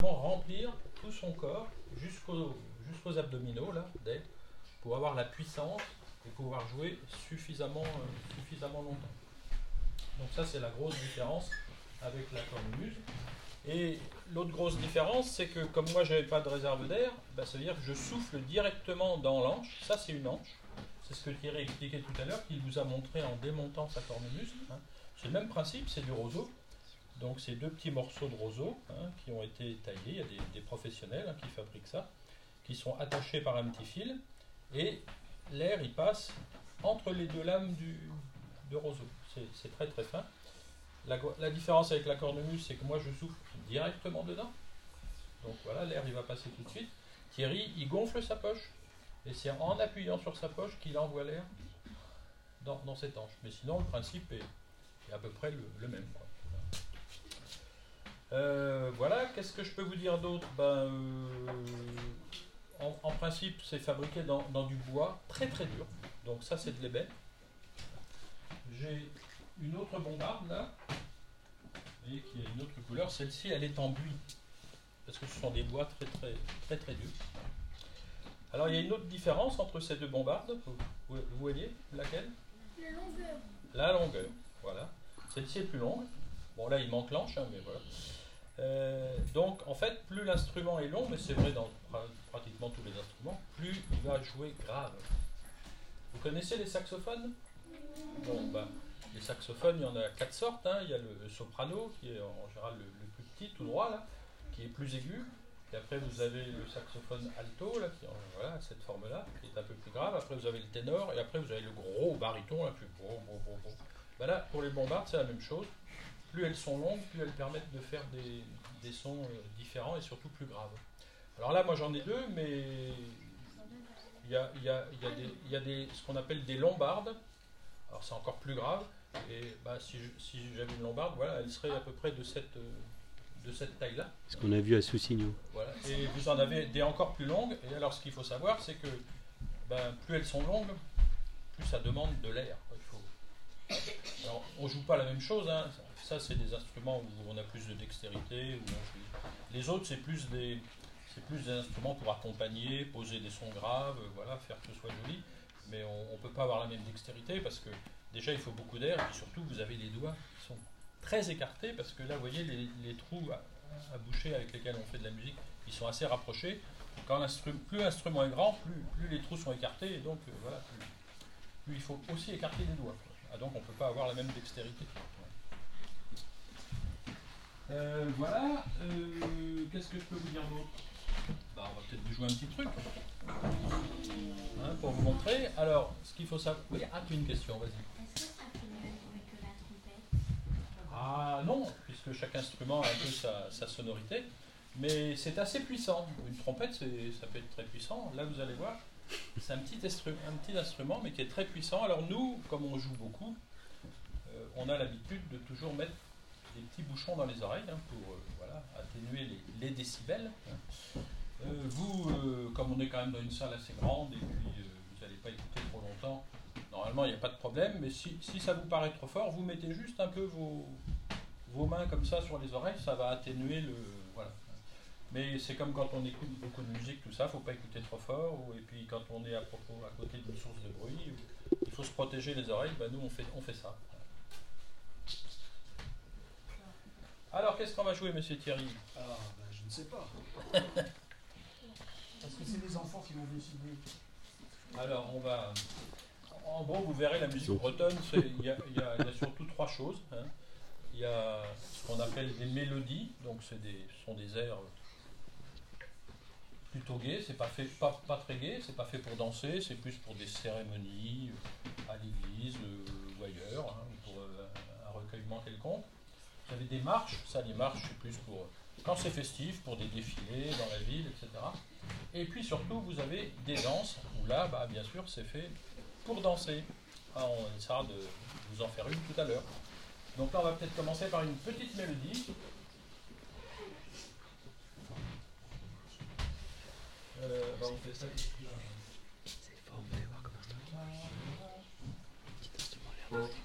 vraiment remplir tout son corps jusqu'aux abdominaux, là, pour avoir la puissance et pouvoir jouer suffisamment longtemps. Donc ça, c'est la grosse différence avec la cornemuse. Et l'autre grosse différence, c'est que comme moi, je n'avais pas de réserve d'air, ça veut dire que je souffle directement dans l'anche. Ça, c'est une anche. C'est ce que Thierry expliquait tout à l'heure, qu'il vous a montré en démontant sa cornemuse. C'est le même principe, c'est du roseau. Donc c'est deux petits morceaux de roseau qui ont été taillés. Il y a des professionnels qui fabriquent ça, qui sont attachés par un petit fil. Et l'air, il passe entre les deux lames de roseau. C'est très très fin. La différence avec la cornemuse, c'est que moi je souffle directement dedans. Donc voilà, l'air il va passer tout de suite. Thierry, il gonfle sa poche. Et c'est en appuyant sur sa poche qu'il envoie l'air dans cette anche. Mais sinon, le principe est à peu près le même, quoi. Voilà, qu'est-ce que je peux vous dire d'autre? En principe, c'est fabriqué dans du bois très très dur. Donc ça, c'est de l'ébène. J'ai une autre bombarde là, et qui a une autre couleur. Celle-ci, elle est en buis, parce que ce sont des bois très très très très durs. Alors il y a une autre différence entre ces deux bombardes. Vous voyez laquelle? La longueur. La longueur, voilà. Celle-ci est plus longue. Bon là, il manque l'anche, mais voilà. Donc en fait, plus l'instrument est long, mais c'est vrai dans pratiquement tous les instruments, plus il va jouer grave. Vous connaissez les saxophones? Bon, les saxophones, il y en a 4 sortes. Il y a le soprano, qui est en général le plus petit, tout droit, là, qui est plus aigu. Et après, vous avez le saxophone alto, là, qui voilà, cette forme-là, qui est un peu plus grave. Après, vous avez le ténor, et après, vous avez le gros baryton, là, plus gros. Là, pour les bombardes, c'est la même chose. Plus elles sont longues, plus elles permettent de faire des sons différents et surtout plus graves. Alors là, moi j'en ai deux, mais il y a ce qu'on appelle des lombardes. Alors c'est encore plus grave. Et si j'avais une lombarde, voilà, elle serait à peu près de cette taille-là. Ce qu'on a vu à Soussigno. Voilà. Et vous en avez des encore plus longues. Et alors ce qu'il faut savoir, c'est que plus elles sont longues, plus ça demande de l'air. Alors on joue pas la même chose. Ça, c'est des instruments où on a plus de dextérité. Les autres, c'est plus des instruments pour accompagner, poser des sons graves, voilà, faire que ce soit joli. Mais on ne peut pas avoir la même dextérité parce que déjà, il faut beaucoup d'air. Et surtout, vous avez les doigts qui sont très écartés parce que là, vous voyez, les trous à boucher avec lesquels on fait de la musique, ils sont assez rapprochés. Quand plus l'instrument est grand, plus les trous sont écartés. Et donc, voilà, plus il faut aussi écarter les doigts. Donc, on ne peut pas avoir la même dextérité. Voilà, qu'est-ce que je peux vous dire d'autre? On va peut-être vous jouer un petit truc pour vous montrer. Alors, ce qu'il faut savoir... Oui, tu as une question, vas-y. Est-ce que ça peut mieux jouer que la trompette? Ah non, puisque chaque instrument a un peu sa sonorité, mais c'est assez puissant. Une trompette, ça peut être très puissant. Là, vous allez voir, c'est un petit instrument, mais qui est très puissant. Alors nous, comme on joue beaucoup, on a l'habitude de toujours mettre des petits bouchons dans les oreilles pour atténuer les décibels. Vous, comme on est quand même dans une salle assez grande et puis vous n'allez pas écouter trop longtemps, normalement il n'y a pas de problème, mais si ça vous paraît trop fort, vous mettez juste un peu vos mains comme ça sur les oreilles, ça va atténuer voilà. Mais c'est comme quand on écoute beaucoup de musique, tout ça, il ne faut pas écouter trop fort, et puis quand on est à côté d'une source de bruit, il faut se protéger les oreilles, nous on fait ça. Alors, qu'est-ce qu'on va jouer, monsieur Thierry? Je ne sais pas. Parce que c'est les enfants qui vont décider. Alors, on va... En gros, vous verrez, la musique bretonne, il y a surtout 3 choses. Il y a ce qu'on appelle des mélodies, donc ce sont des airs plutôt gais, c'est pas très gai, c'est pas fait pour danser, c'est plus pour des cérémonies à l'église ou ailleurs, pour un recueillement quelconque. Vous avez des marches, les marches c'est plus pour quand c'est festif, pour des défilés dans la ville, etc. Et puis surtout vous avez des danses, où là, bien sûr, c'est fait pour danser. On essaiera de vous en faire une tout à l'heure. Donc là, on va peut-être commencer par une petite mélodie. On fait ça. C'est fort, vous allez voir comme un petit instrument l'air.